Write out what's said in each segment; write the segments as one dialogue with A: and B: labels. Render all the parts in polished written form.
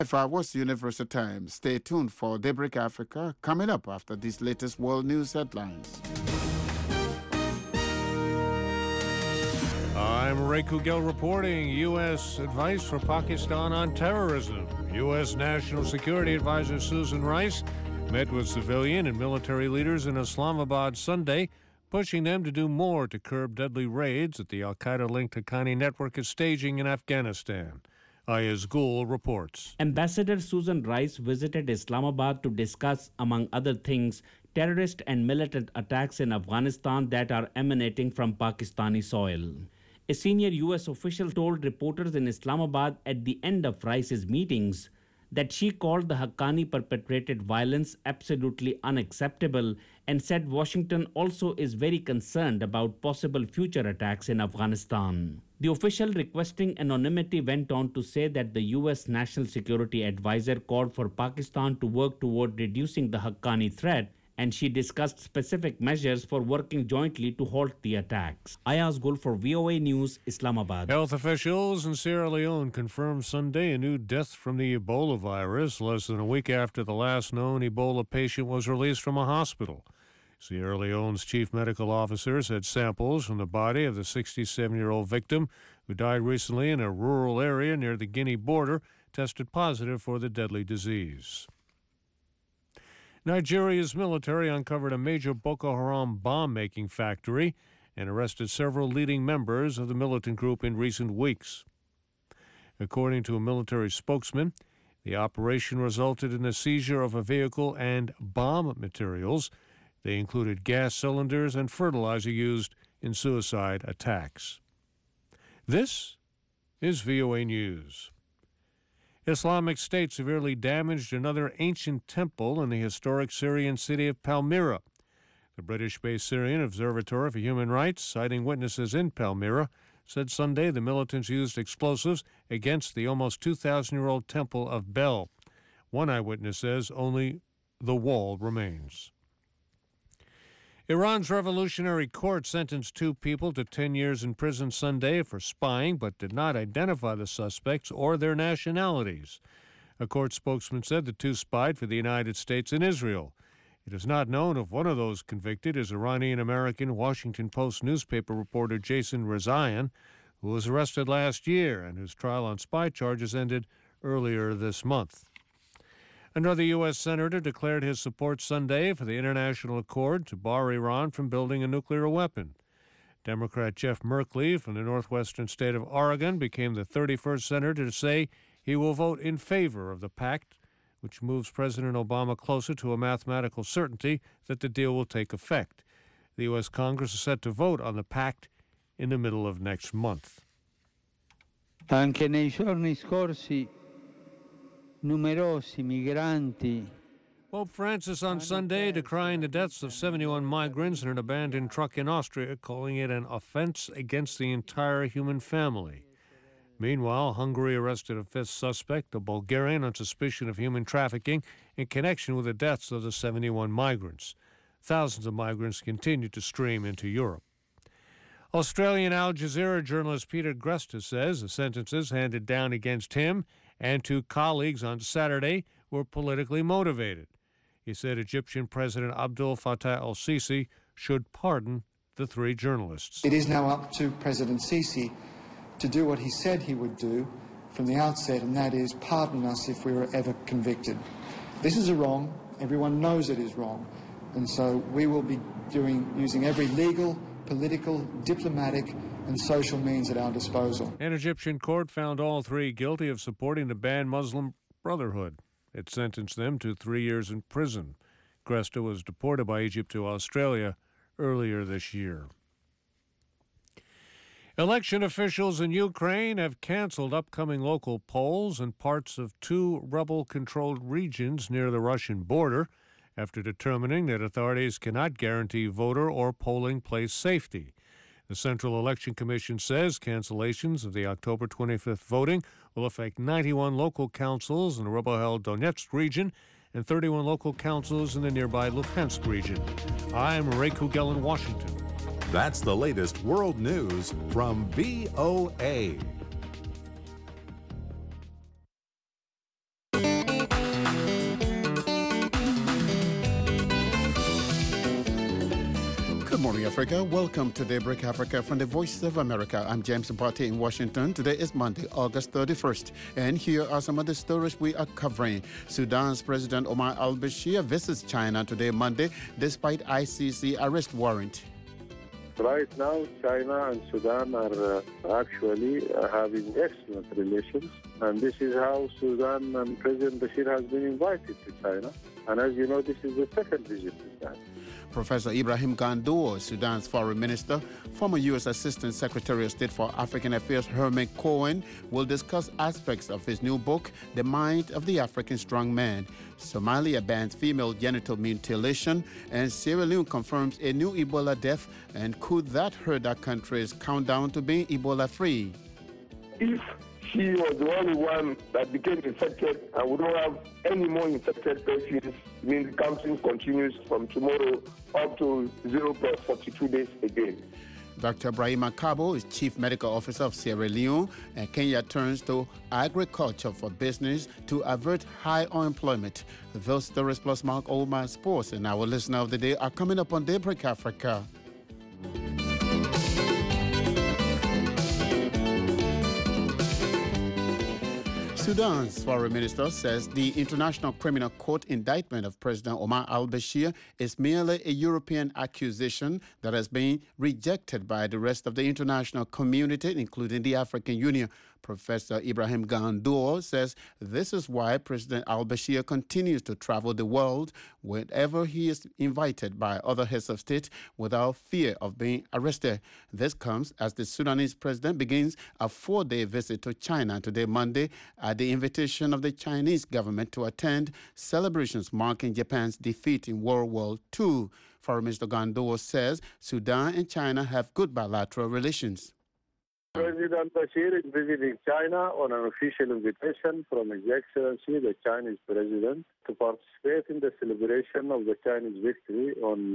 A: What's Universal Time? Stay tuned for Daybreak Africa coming up after these latest world news headlines.
B: I'm Ray Kugel reporting U.S. advice for Pakistan on terrorism. U.S. National Security Advisor Susan Rice met with civilian and military leaders in Islamabad Sunday, pushing them to do more to curb deadly raids that the al-Qaeda-linked Haqqani network is staging in Afghanistan. Ayaz Gul reports.
C: Ambassador Susan Rice visited Islamabad to discuss, among other things, terrorist and militant attacks in Afghanistan that are emanating from Pakistani soil. A senior U.S. official told reporters in Islamabad at the end of Rice's meetings that she called the Haqqani perpetrated violence absolutely unacceptable and said Washington also is very concerned about possible future attacks in Afghanistan. The official requesting anonymity went on to say that the U.S. National Security Advisor called for Pakistan to work toward reducing the Haqqani threat, and she discussed specific measures for working jointly to halt the attacks. Ayaz Gul for VOA News, Islamabad.
B: Health officials in Sierra Leone confirmed Sunday a new death from the Ebola virus less than a week after the last known Ebola patient was released from a hospital. Sierra Leone's chief medical officer said samples from the body of the 67-year-old victim, who died recently in a rural area near the Guinea border, tested positive for the deadly disease. Nigeria's military uncovered a major Boko Haram bomb-making factory and arrested several leading members of the militant group in recent weeks. According to a military spokesman, the operation resulted in the seizure of a vehicle and bomb materials. They included gas cylinders and fertilizer used in suicide attacks. This is VOA News. Islamic State severely damaged another ancient temple in the historic Syrian city of Palmyra. The British-based Syrian Observatory for Human Rights, citing witnesses in Palmyra, said Sunday the militants used explosives against the almost 2,000-year-old temple of Bel. One eyewitness says only the wall remains. Iran's Revolutionary Court sentenced 2 people to 10 years in prison Sunday for spying, but did not identify the suspects or their nationalities. A court spokesman said the 2 spied for the United States and Israel. It is not known if one of those convicted is Iranian-American Washington Post newspaper reporter Jason Rezaian, who was arrested last year and whose trial on spy charges ended earlier this month. Another U.S. senator declared his support Sunday for the international accord to bar Iran from building a nuclear weapon. Democrat Jeff Merkley from the northwestern state of Oregon became the 31st senator to say he will vote in favor of the pact, which moves President Obama closer to a mathematical certainty that the deal will take effect. The U.S. Congress is set to vote on the pact in the middle of next month.
D: Anche nei giorni scorsi numerosi migranti.
B: Pope Francis on Sunday decrying the deaths of 71 migrants in an abandoned truck in Austria, calling it an offense against the entire human family. Meanwhile, Hungary arrested a 5th suspect, a Bulgarian, on suspicion of human trafficking in connection with the deaths of the 71 migrants. Thousands of migrants continue to stream into Europe. Australian Al Jazeera journalist Peter Gresta says the sentences handed down against him and 2 colleagues on Saturday were politically motivated. He said Egyptian President Abdel Fattah el-Sisi should pardon the 3 journalists.
E: It is now up to President Sisi to do what he said he would do from the outset, and that is pardon us if we were ever convicted. This is wrong. Everyone knows it is wrong. And so we will be using every legal, political, diplomatic and social means at our disposal.
B: An Egyptian court found all 3 guilty of supporting the banned Muslim Brotherhood. It sentenced them to 3 years in prison. Gresta was deported by Egypt to Australia earlier this year. Election officials in Ukraine have canceled upcoming local polls in parts of 2 rebel-controlled regions near the Russian border after determining that authorities cannot guarantee voter or polling place safety. The Central Election Commission says cancellations of the October 25th voting will affect 91 local councils in the rebel-held Donetsk region and 31 local councils in the nearby Luhansk region. I'm Ray Kugel in Washington.
F: That's the latest world news from VOA.
A: Good morning, Africa. Welcome to Daybreak Africa from the Voice of America. I'm James Mbati in Washington. Today is Monday, August 31st. And here are some of the stories we are covering. Sudan's President Omar al-Bashir visits China today, Monday, despite ICC arrest warrant.
G: Right now, China and Sudan are actually having excellent relations. And this is how Sudan and President Bashir has been invited to China. And as you know, this is the second visit to China.
A: Professor Ibrahim Gandour, Sudan's foreign minister, former U.S. Assistant Secretary of State for African Affairs Herman Cohen, will discuss aspects of his new book, The Mind of the African Strongman. Somalia bans female genital mutilation, and Sierra Leone confirms a new Ebola death. And could that hurt that country's countdown to being Ebola-free?
H: If she was the only one that became infected and we don't have any more infected patients, means the counting continues from tomorrow up to 0 plus 42 days again.
A: Dr. Brahima Kabo is Chief Medical Officer of Sierra Leone, and Kenya turns to agriculture for business to avert high unemployment. Those stories plus Mark Oldman Sports and our listener of the day are coming up on Daybreak Africa. Sudan's foreign minister says the International Criminal Court indictment of President Omar al-Bashir is merely a European accusation that has been rejected by the rest of the international community, including the African Union. Professor Ibrahim Gandour says this is why President al-Bashir continues to travel the world whenever he is invited by other heads of state without fear of being arrested. This comes as the Sudanese president begins a 4-day visit to China today, Monday, at the invitation of the Chinese government to attend celebrations marking Japan's defeat in World War II. Foreign Minister Gandour says Sudan and China have good bilateral relations.
G: President Bashir is visiting China on an official invitation from His Excellency, the Chinese President, to participate in the celebration of the Chinese victory on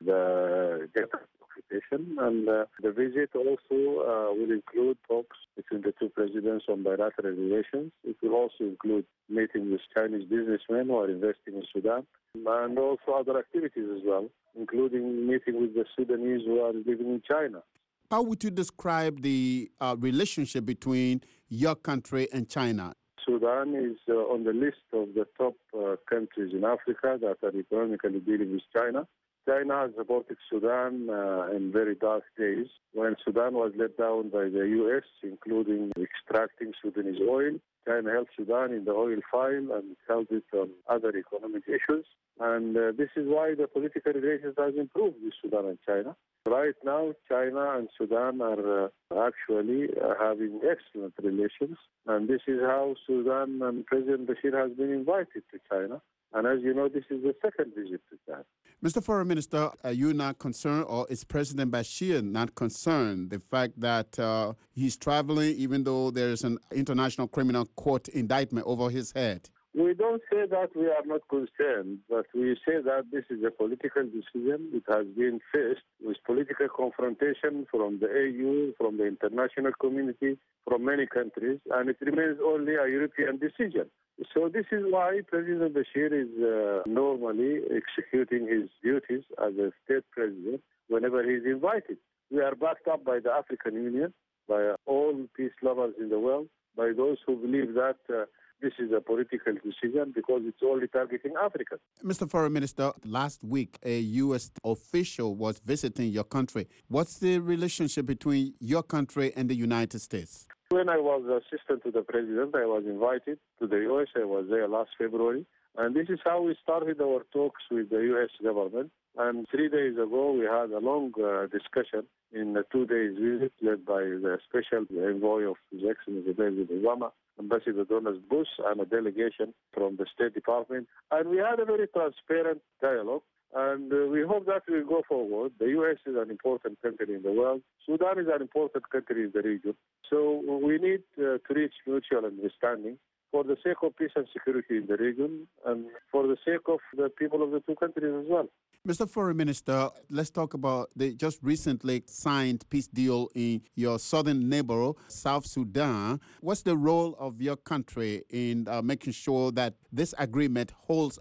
G: the Japan occupation. And the visit also will include talks between the two presidents on bilateral relations. It will also include meeting with Chinese businessmen who are investing in Sudan, and also other activities as well, including meeting with the Sudanese who are living in China.
A: How would you describe the relationship between your country and China?
G: Sudan is on the list of the top countries in Africa that are economically dealing with China. China has supported Sudan in very dark days when Sudan was let down by the U.S., including extracting Sudanese oil. China helped Sudan in the oil file and held it on other economic issues. And this is why the political relations has improved with Sudan and China. Right now, China and Sudan are actually having excellent relations. And this is how Sudan and President Bashir has been invited to China. And as you know, this is the second visit to China.
A: Mr. Foreign Minister, are you not concerned, or is President Bashir not concerned, the fact that he's traveling even though there is an International Criminal Court indictment over his head?
G: We don't say that we are not concerned, but we say that this is a political decision. It has been faced with political confrontation from the AU, from the international community, from many countries, and it remains only a European decision. So this is why President Bashir is normally executing his duties as a state president whenever he is invited. We are backed up by the African Union, by all peace lovers in the world, by those who believe that this is a political decision because it's only targeting Africa.
A: Mr. Foreign Minister, last week a U.S. official was visiting your country. What's the relationship between your country and the United States?
G: When I was assistant to the president, I was invited to the U.S. I was there last February. And this is how we started our talks with the U.S. government. And 3 days ago, we had a long discussion in a 2-day visit led by the special envoy of His Excellency President Obama, Ambassador Donald Bush, and a delegation from the State Department. And we had a very transparent dialogue. And we hope that will go forward. The U.S. is an important country in the world. Sudan is an important country in the region. So we need to reach mutual understanding for the sake of peace and security in the region and for the sake of the people of the two countries as well.
A: Mr. Foreign Minister, let's talk about the just recently signed peace deal in your southern neighbor, South Sudan. What's the role of your country in making sure that this agreement holds up?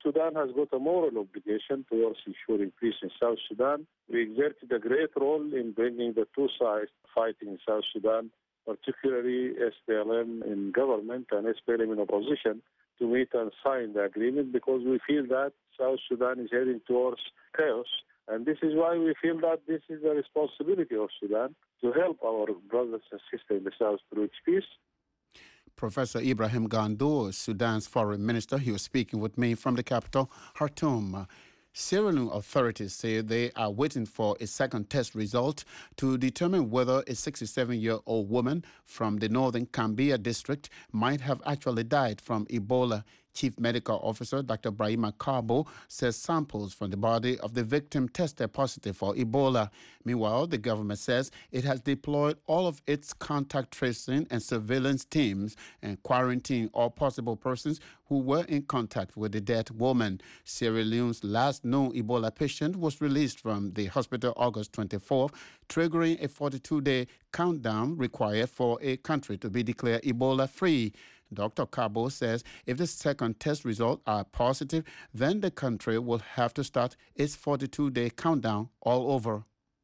G: Sudan has got a moral obligation towards ensuring peace in South Sudan. We exerted a great role in bringing the two sides fighting in South Sudan, particularly SPLM in government and SPLM in opposition, to meet and sign the agreement because we feel that South Sudan is heading towards chaos. And this is why we feel that this is the responsibility of Sudan to help our brothers and sisters in the South to reach peace.
A: Professor Ibrahim Gandour, Sudan's foreign minister, he was speaking with me from the capital, Khartoum. Sierra Leone authorities say they are waiting for a second test result to determine whether a 67-year-old woman from the northern Kambia district might have actually died from Ebola. Chief Medical Officer Dr. Brahima Kabo says samples from the body of the victim tested positive for Ebola. Meanwhile, the government says it has deployed all of its contact tracing and surveillance teams and quarantined all possible persons who were in contact with the dead woman. Sierra Leone's last known Ebola patient was released from the hospital August 24th, triggering a 42-day countdown required for a country to be declared Ebola-free. Dr. Cabo says if the second test results are positive, then the country will have to start its 42-day countdown all over.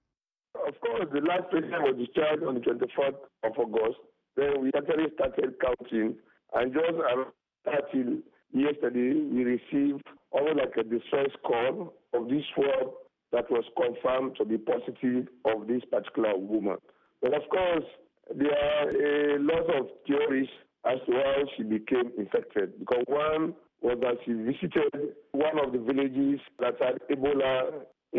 H: Of course, the last patient was discharged on the 24th of August. Then we actually started counting. And just until yesterday, we received almost like a distress call of this swab that was confirmed to be positive of this particular woman. But of course, there are a lot of theories as to how she became infected. Because one was that she visited one of the villages that had Ebola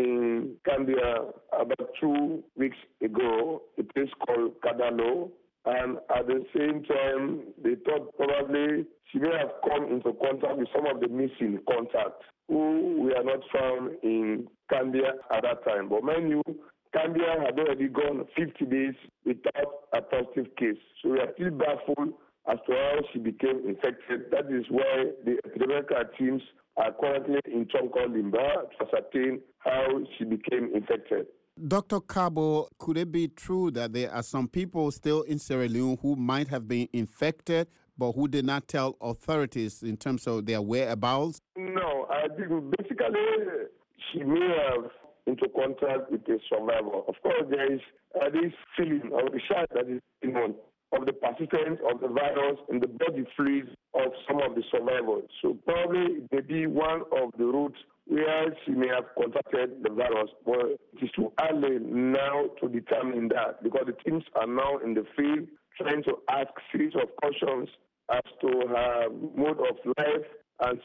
H: in Kambia about 2 weeks ago, a place called Kadalo. And at the same time, they thought probably she may have come into contact with some of the missing contacts who were not found in Kambia at that time. But mind you, Kambia had already gone 50 days without a positive case. So we are still baffled as to how she became infected. That is why the epidemiological teams are currently in Chonko Limba to ascertain how she became infected.
A: Dr. Cabo, could it be true that there are some people still in Sierra Leone who might have been infected but who did not tell authorities in terms of their whereabouts?
H: No, I think basically she may have into contact with a survivor. Of course, there is this feeling of the shock that is of the persistence of the virus in the body fluids of some of the survivors. So probably it may be one of the routes where she may have contacted the virus. But it is too early now to determine that because the teams are now in the field trying to ask series of questions as to her mode of life. And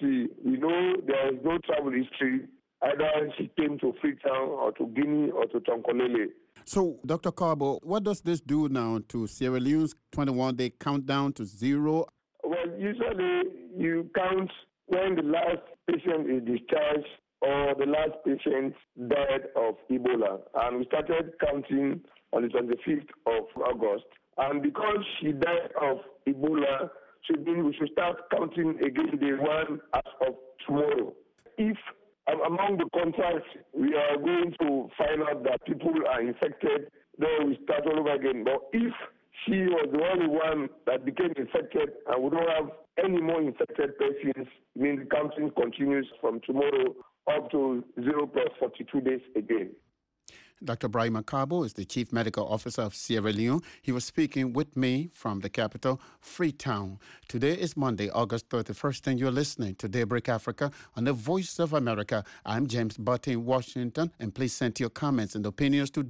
H: there is no travel history. Either she came to Freetown or to Guinea or to Tonkolele.
A: So, Dr. Cabo, what does this do now to Sierra Leone's 21-day countdown to zero?
H: Well, usually you count when the last patient is discharged or the last patient died of Ebola. And we started counting on the 25th of August. And because she died of Ebola, we should start counting again day one as of tomorrow. If among the contacts, we are going to find out that people are infected, then we start all over again. But if she was the only one that became infected and we don't have any more infected persons, it means the counting continues from tomorrow up to 0 plus 42 days again.
A: Dr. Brahima Kabo is the Chief Medical Officer of Sierra Leone. He was speaking with me from the capital, Freetown. Today is Monday, August 31st, and you're listening to Daybreak Africa on the Voice of America. I'm James Butte in Washington, and please send your comments and opinions to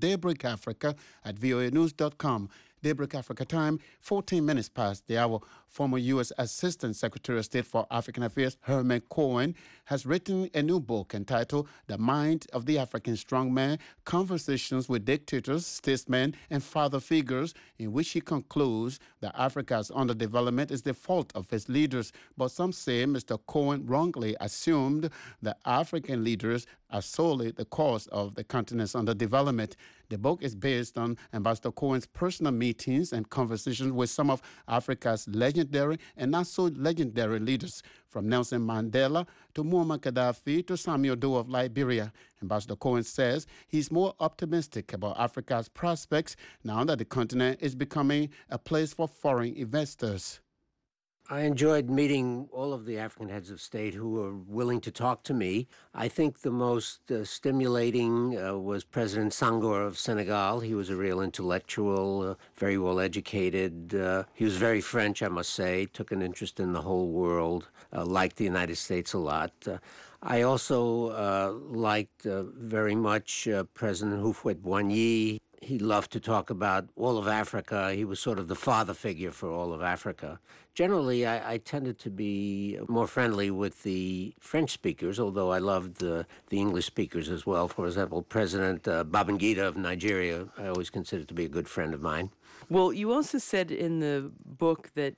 A: daybreakafrica@voanews.com. Daybreak Africa time, 14 minutes past the hour. Former U.S. Assistant Secretary of State for African Affairs Herman Cohen has written a new book entitled The Mind of the African Strongman, Conversations with Dictators, Statesmen, and Father Figures, in which he concludes that Africa's underdevelopment is the fault of its leaders. But some say Mr. Cohen wrongly assumed that African leaders are solely the cause of the continent's underdevelopment. The book is based on Ambassador Cohen's personal meetings and conversations with some of Africa's legendary and not so legendary leaders, from Nelson Mandela to Muammar Gaddafi to Samuel Doe of Liberia. Ambassador Cohen says he's more optimistic about Africa's prospects now that the continent is becoming a place for foreign investors.
I: I enjoyed meeting all of the African heads of state who were willing to talk to me. I think the most stimulating was President Senghor of Senegal. He was a real intellectual, very well educated. He was very French, I must say, took an interest in the whole world, liked the United States a lot. I also liked very much President Houphouët-Boigny. He loved to talk about all of Africa. He was sort of the father figure for all of Africa. Generally, I tended to be more friendly with the French speakers, although I loved the English speakers as well. For example, President Babangida of Nigeria, I always considered to be a good friend of mine.
J: Well, you also said in the book that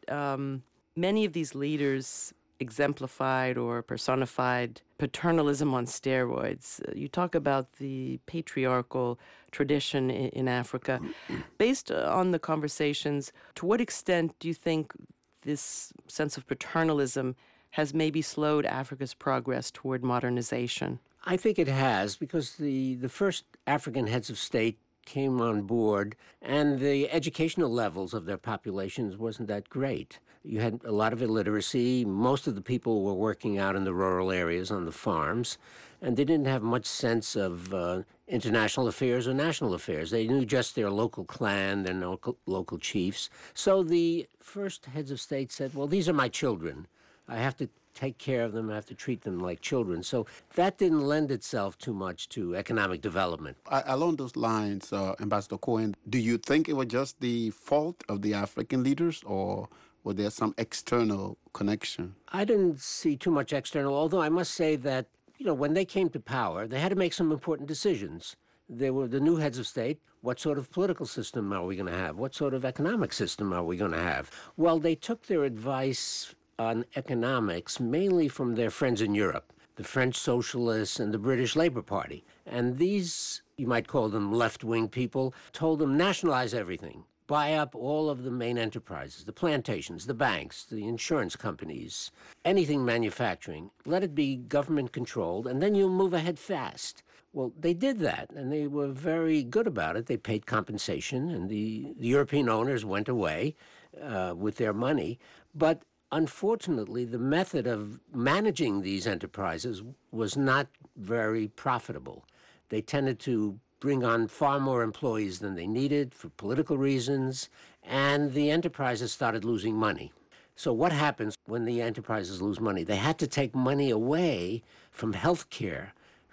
J: many of these leaders exemplified or personified paternalism on steroids. You talk about the patriarchal tradition in Africa. Based on the conversations, to what extent do you think this sense of paternalism has maybe slowed Africa's progress toward modernization?
I: I think it has, because the first African heads of state came on board, and the educational levels of their populations wasn't that great. You had a lot of illiteracy. Most of the people were working out in the rural areas on the farms, and they didn't have much sense of international affairs or national affairs. They knew just their local clan, their local chiefs. So the first heads of state said, well, these are my children. I have to take care of them, I have to treat them like children. So that didn't lend itself too much to economic development.
A: Along those lines, Ambassador Cohen, do you think it was just the fault of the African leaders, or was there some external connection?
I: I didn't see too much external, although I must say that, when they came to power, they had to make some important decisions. They were the new heads of state. What sort of political system are we going to have? What sort of economic system are we going to have? Well, they took their advice on economics mainly from their friends in Europe, the French Socialists and the British Labour Party. And these, you might call them left-wing people, told them nationalize everything. Buy up all of the main enterprises, the plantations, the banks, the insurance companies, anything manufacturing. Let it be government-controlled, and then you'll move ahead fast. Well, they did that, and they were very good about it. They paid compensation, and the European owners went away with their money. But unfortunately, the method of managing these enterprises was not very profitable. They tended to bring on far more employees than they needed for political reasons, and the enterprises started losing money. So what happens when the enterprises lose money? They had to take money away from healthcare,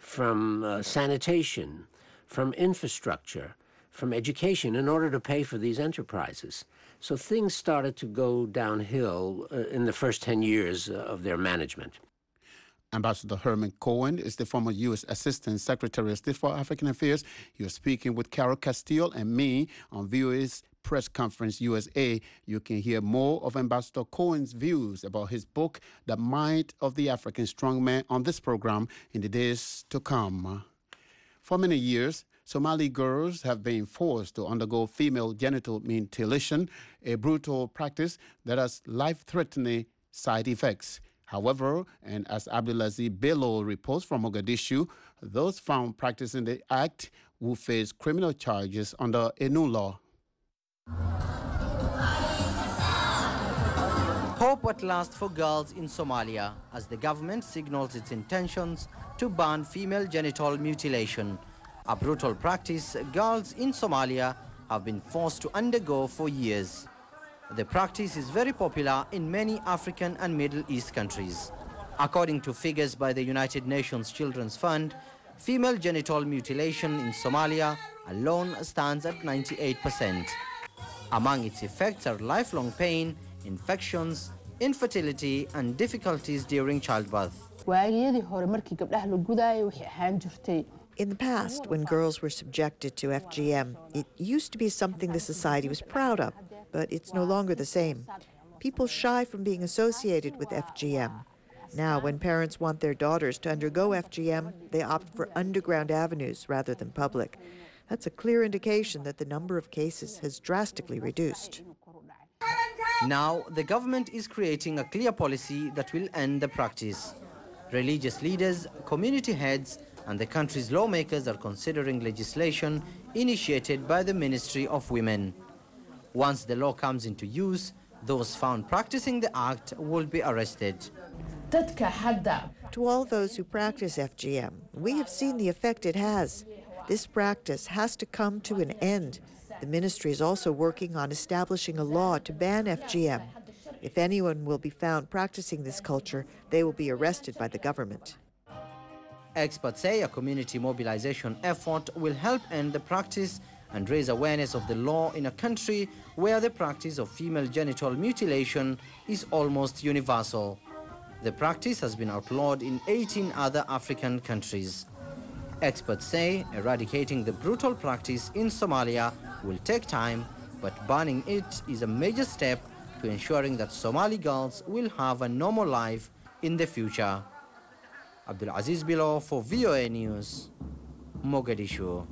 I: from sanitation, from infrastructure, from education in order to pay for these enterprises. So things started to go downhill in the first 10 years of their management.
A: Ambassador Herman Cohen is the former U.S. Assistant Secretary of State for African Affairs. You're speaking with Carol Castillo and me on VOA's Press Conference USA. You can hear more of Ambassador Cohen's views about his book, The Might of the African Strongman, on this program in the days to come. For many years, Somali girls have been forced to undergo female genital mutilation, a brutal practice that has life-threatening side effects. However, and as Abdulaziz Bello reports from Mogadishu, those found practicing the act will face criminal charges under a new law.
K: Hope at last for girls in Somalia as the government signals its intentions to ban female genital mutilation, a brutal practice girls in Somalia have been forced to undergo for years. The practice is very popular in many African and Middle East countries. According to figures by the United Nations Children's Fund, female genital mutilation in Somalia alone stands at 98%. Among its effects are lifelong pain, infections, infertility, and difficulties during childbirth.
L: In the past, when girls were subjected to FGM, it used to be something the society was proud of, but it's no longer the same. People shy from being associated with FGM. Now, when parents want their daughters to undergo FGM, they opt for underground avenues rather than public. That's a clear indication that the number of cases has drastically reduced.
K: Now, the government is creating a clear policy that will end the practice. Religious leaders, community heads, and the country's lawmakers are considering legislation initiated by the Ministry of Women. Once the law comes into use, Those found practicing the act will be arrested.
L: To all those who practice FGM, we have seen the effect it has. This practice has to come to an end. The ministry is also working on establishing a law to ban FGM. If anyone will be found practicing this culture, they will be arrested by the government.
K: Experts say a community mobilization effort will help end the practice and raise awareness of the law in a country where the practice of female genital mutilation is almost universal. The practice has been outlawed in 18 other African countries. Experts say eradicating the brutal practice in Somalia will take time, but banning it is a major step to ensuring that Somali girls will have a normal life in the future. Abdulaziz Bilo for VOA News, Mogadishu.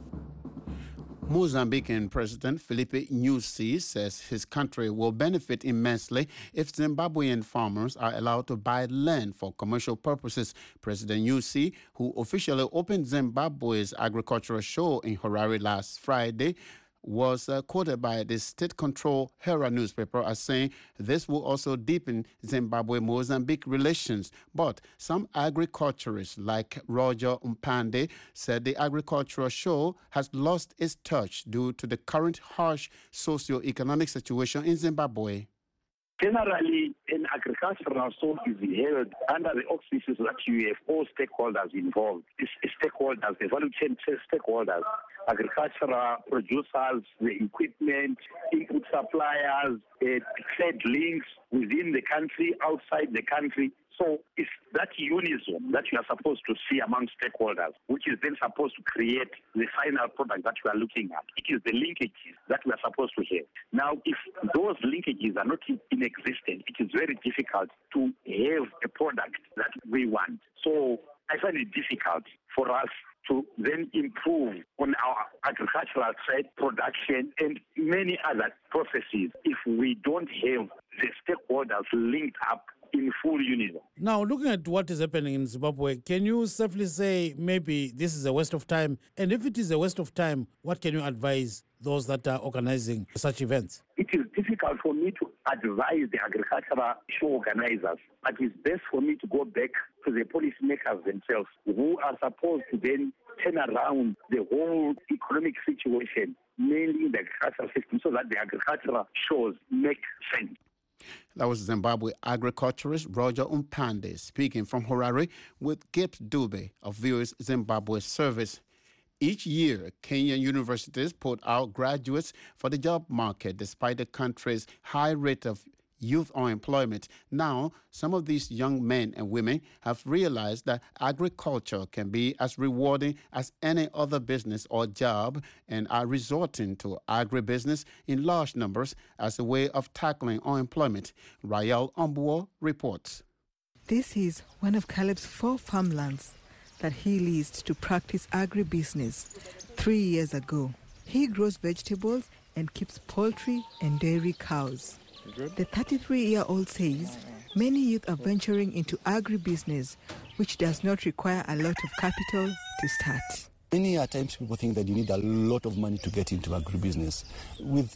A: Mozambican President Filipe Nyusi says his country will benefit immensely if Zimbabwean farmers are allowed to buy land for commercial purposes. President Nyusi, who officially opened Zimbabwe's agricultural show in Harare last Friday, was quoted by the state-controlled Herald newspaper as saying this will also deepen Zimbabwe-Mozambique relations. But some agriculturists like Roger Mpande said the agricultural show has lost its touch due to the current harsh socio-economic situation in Zimbabwe.
M: Generally, an agricultural show is held under the auspices that you have all stakeholders involved. Stakeholders, the value chain stakeholders, agricultural producers, the equipment, input suppliers, trade links within the country, outside the country. So it's that unison that you are supposed to see among stakeholders, which is then supposed to create the final product that you are looking at. It is the linkages that we are supposed to have. Now, if those linkages are not in existence, it is very difficult to have a product that we want. So I find it difficult for us to then improve on our agricultural trade production and many other processes if we don't have the stakeholders linked up in full unison.
N: Now, looking at what is happening in Zimbabwe, can you safely say maybe this is a waste of time? And if it is a waste of time, what can you advise those that are organizing such events?
M: It is difficult for me to advise the agricultural show organizers, but it's best for me to go back to the policymakers themselves, who are supposed to then turn around the whole economic situation, mainly in the agricultural system, so that the agricultural shows make sense.
A: That was Zimbabwe agriculturist Roger Mpande speaking from Harare with Gibbs Dube of VOA's Zimbabwe service. Each year, Kenyan universities put out graduates for the job market despite the country's high rate of youth unemployment. Now, some of these young men and women have realized that agriculture can be as rewarding as any other business or job and are resorting to agribusiness in large numbers as a way of tackling unemployment. Rael Ombuo reports.
O: This is one of Caleb's 4 farmlands that he leased to practice agribusiness 3 years ago. He grows vegetables and keeps poultry and dairy cows. The 33-year-old says many youth are venturing into agribusiness, which does not require a lot of capital to start.
P: Many times people think that you need a lot of money to get into agribusiness. With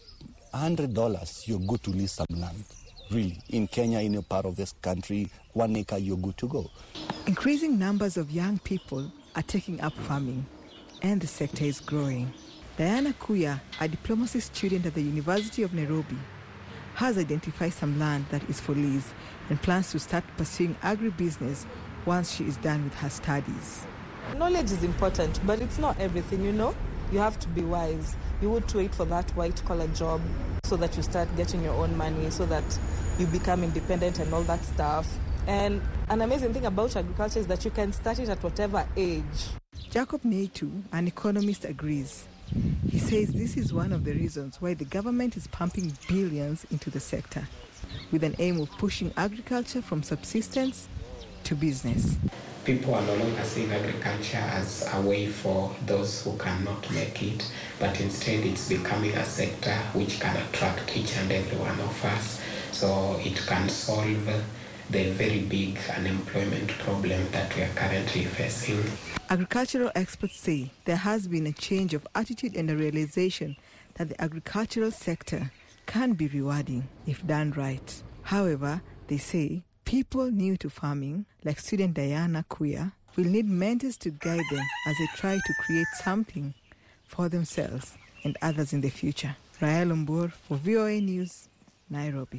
P: $100, you're good to lease some land. Really, in Kenya, in a part of this country, 1 acre, you're good to go.
O: Increasing numbers of young people are taking up farming, and the sector is growing. Diana Kuya, a diplomacy student at the University of Nairobi, has identified some land that is for lease and plans to start pursuing agribusiness once she is done with her studies.
Q: Knowledge is important, but it's not everything, you know. You have to be wise. You would wait for that white-collar job so that you start getting your own money, so that you become independent and all that stuff. And an amazing thing about agriculture is that you can start it at whatever age.
O: Jacob Neitu, an economist, agrees. He says this is one of the reasons why the government is pumping billions into the sector, with an aim of pushing agriculture from subsistence to business.
R: People are no longer seeing agriculture as a way for those who cannot make it, but instead it's becoming a sector which can attract each and every one of us, so it can solve the very big unemployment problem that we are currently facing.
O: Agricultural experts say there has been a change of attitude and a realization that the agricultural sector can be rewarding if done right. However, they say people new to farming, like student Diana Kuya, will need mentors to guide them as they try to create something for themselves and others in the future. Rael Umbur for VOA News, Nairobi.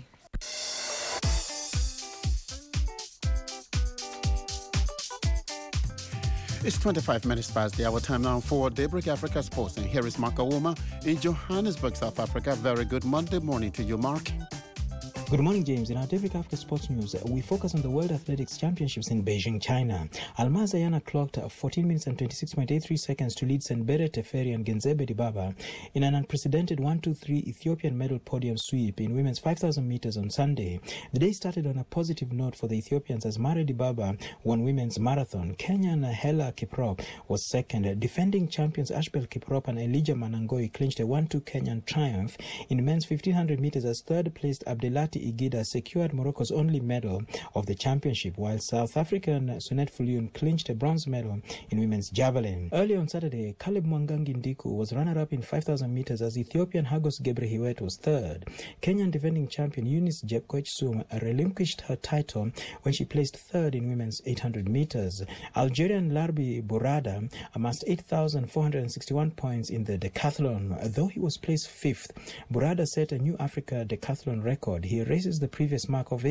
A: It's 25 minutes past the hour time now for Daybreak Africa Sports. And here is Mark Awoma in Johannesburg, South Africa. Very good Monday morning to you, Mark.
S: Good morning, James. In our Daybreak Africa Sports News, we focus on the World Athletics Championships in Beijing, China. Almaz Ayana clocked 14 minutes and 26.83 seconds to lead Senbere Teferi and Genzebe Dibaba in an unprecedented 1-2-3 Ethiopian medal podium sweep in women's 5,000 meters on Sunday. The day started on a positive note for the Ethiopians as Mare Dibaba won women's marathon. Kenyan Hela Kiprop was second. Defending champions Ashbel Kiprop and Elijah Manangoi clinched a 1-2 Kenyan triumph in men's 1,500 meters as third-placed Abdelati Igida secured Morocco's only medal of the championship, while South African Sunet Fulun clinched a bronze medal in women's javelin. Early on Saturday, Caleb Mwangangi Ndiku was runner-up in 5,000 meters as Ethiopian Hagos Gebrehiwet was third. Kenyan defending champion Eunice Jepkoech-Sum relinquished her title when she placed third in women's 800 meters. Algerian Larbi Bourada amassed 8,461 points in the decathlon. Though he was placed fifth, Bourada set a new Africa decathlon record. He races the previous mark of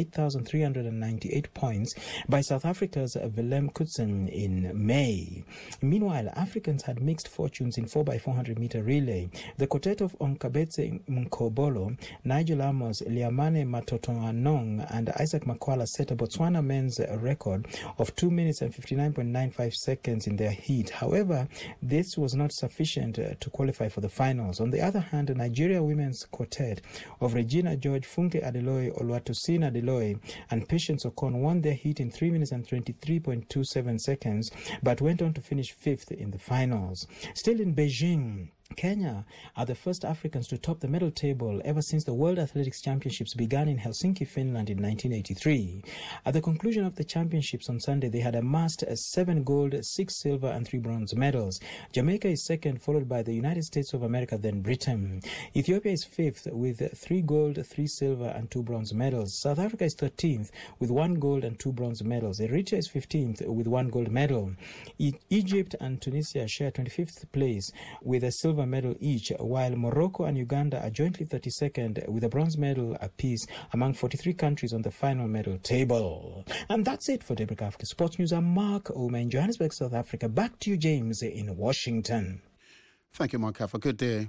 S: 8,398 points by South Africa's Willem Kutsen in May. Meanwhile, Africans had mixed fortunes in 4x400 meter relay. The quartet of Onkabetse Mkobolo, Nigel Amos, Liamane Matotoanong and Isaac Makwala set a Botswana men's record of 2 minutes and 59.95 seconds in their heat. However, this was not sufficient to qualify for the finals. On the other hand, the Nigeria women's quartet of Regina George, Funke Adeloye, Oluwatosina Adeloye and Patience Okon won their heat in 3 minutes and 23.27 seconds, but went on to finish fifth in the finals. Still in Beijing, Kenya are the first Africans to top the medal table ever since the World Athletics Championships began in Helsinki, Finland in 1983. At the conclusion of the championships on Sunday, they had amassed 7 gold, 6 silver and 3 bronze medals. Jamaica is second, followed by the United States of America, then Britain. Ethiopia is fifth with 3 gold, 3 silver and 2 bronze medals. South Africa is 13th with 1 gold and 2 bronze medals. Eritrea is 15th with 1 gold medal. Egypt and Tunisia share 25th place with a silver medal each, while Morocco and Uganda are jointly 32nd with a bronze medal apiece among 43 countries on the final medal table. And that's it for Daybreak Africa Sports News. I'm Mark Ouma in Johannesburg, South Africa. Back to you, James, in Washington.
A: Thank you, Mark. Have a good day.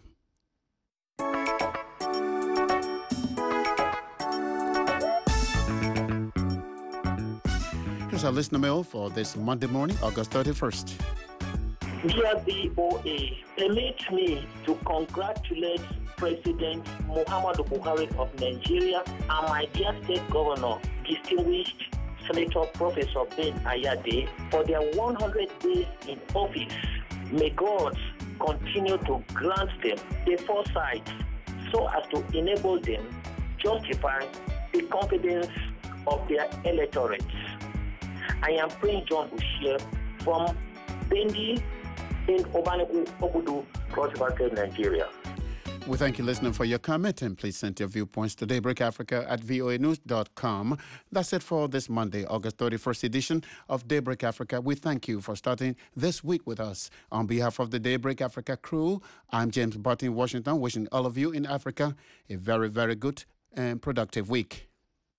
A: Here's our listener mail for this Monday morning, August 31st.
T: Dear VOA, permit me to congratulate President Muhammadu Buhari of Nigeria and my dear state governor, distinguished Senator Professor Ben Ayade, for their 100 days in office. May God continue to grant them the foresight so as to enable them justify the confidence of their electorates. I am Prince John Bushir from Bendi in Obaneku, Obudu, Cross River, Nigeria.
A: We thank you, listener, for your comment, and please send your viewpoints to daybreakafrica@voanews.com. That's it for this Monday, August 31st edition of Daybreak Africa. We thank you for starting this week with us. On behalf of the Daybreak Africa crew, I'm James Barton in Washington, wishing all of you in Africa a very, very good and productive week.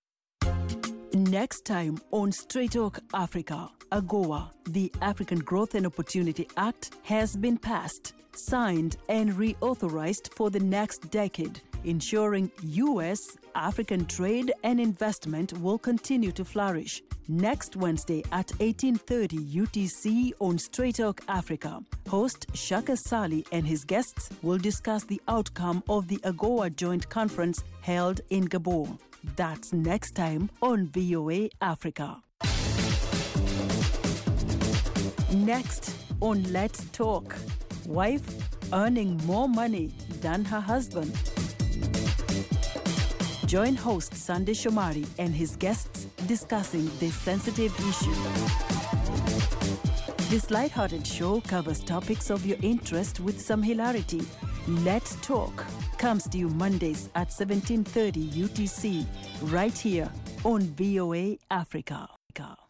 U: Next time on Straight Talk Africa, AGOA, the African Growth and Opportunity Act, has been passed, signed and reauthorized for the next decade, ensuring U.S.-African trade and investment will continue to flourish. Next Wednesday at 18:30 UTC on Straight Talk Africa, host Shaka Sali and his guests will discuss the outcome of the AGOA Joint Conference held in Gabon. That's next time on VOA Africa. Next on Let's Talk, wife earning more money than her husband. Join host Sunday Shomari and his guests discussing this sensitive issue. This lighthearted show covers topics of your interest with some hilarity. Let's Talk comes to you Mondays at 17:30 UTC, right here on VOA Africa.